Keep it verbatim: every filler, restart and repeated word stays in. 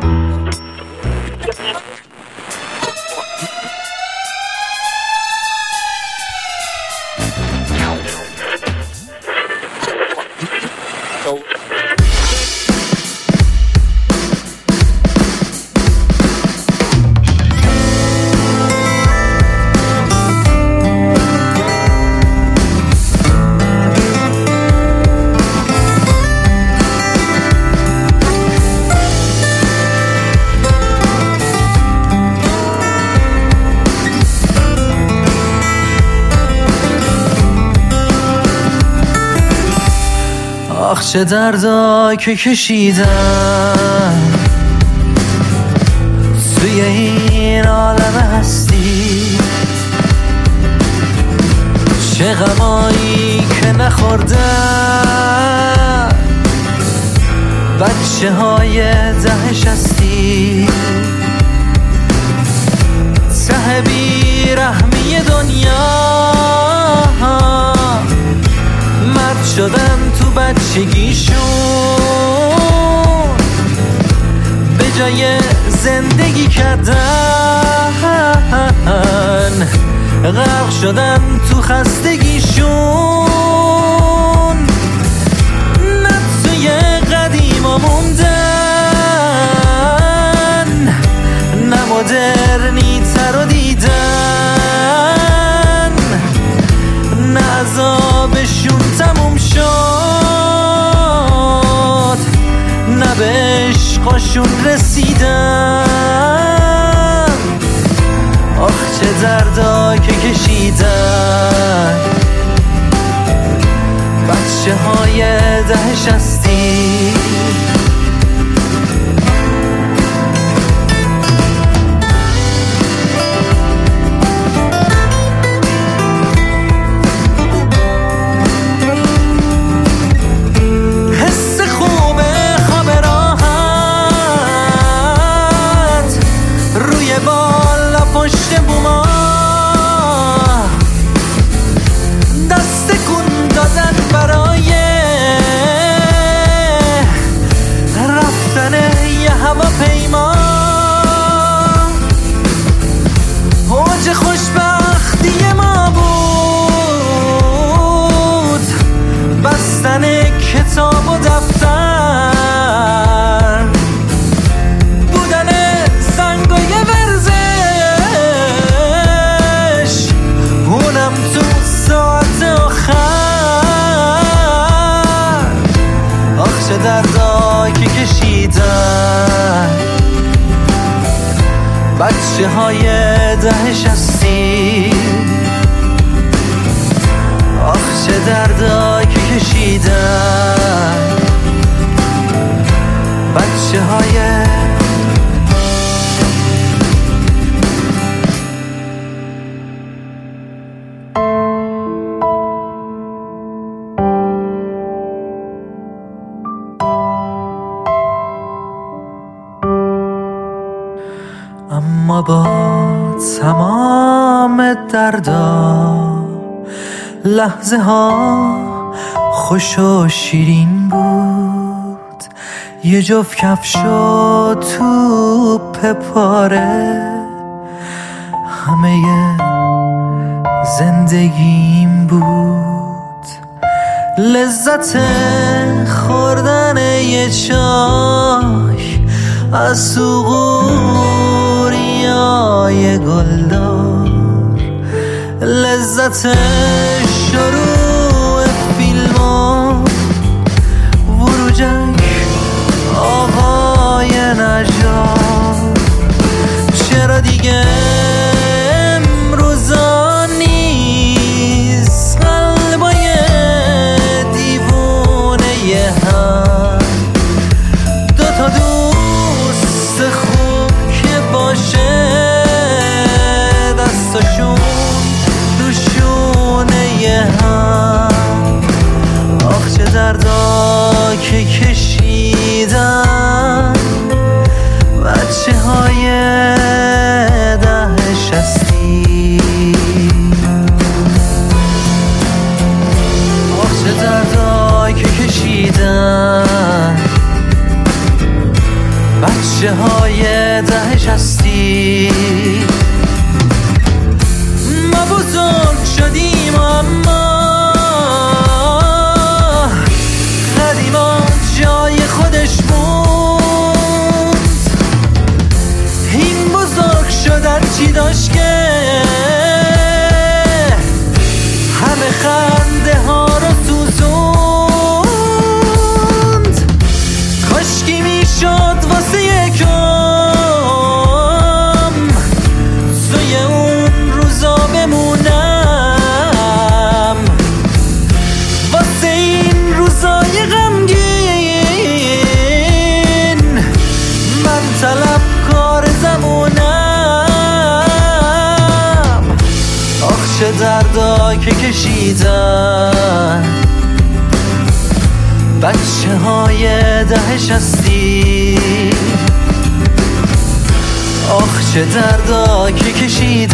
آخ چه دردا که کشیدم توی این عالم هستی، چه غمایی که نخوردن بچه های دهش هستی، ته بیرحمی دنیا مرد شدن تو بچگیشون، به جای زندگی کردن غرق شدن تو خستگیشون، نه توی قدیما موندن، نه مدرنی تر رو دیدن، نه عذابشون تموم شد، نه به عشقاشون رسیدن. آخ چه دردا که کشیدن بچه های دهش هستی. کتاب و دفتر بودن زنگ و یه ورزش، اونم تو ساعت آخر. آخ چه دردا که کشیدن بچه های دهش هستی. آخ چه دردا که کشیدن بچه های اما با تمام دردا لحظه ها خوش و شیرین بود، یه جفت کفش و توپ پاره همه زندگیم بود. لذت خوردن یه چای از سوغوریای گلدار، لذت شروع فیلم و وروجک آقای نجار. چرا دیگه امروزا نیست قلبای دیوونه هم، دوتا دوست خوب که باشه دستاشون دوشونه هم. بچه های ده شستی. ما بزرگ شدیم اما قدیما جای خودش موند. این بزرگ شدن چی داشت که همه خنده ها رو سوزوند. کاشکی میشد واسه یکم سوی اون روزا بمونم، واسه این روزای غمگین من طلبکار زمونم. آخ چه دردا که کشیدن بچه های ده شستی. آخ چه دردا که کشیدن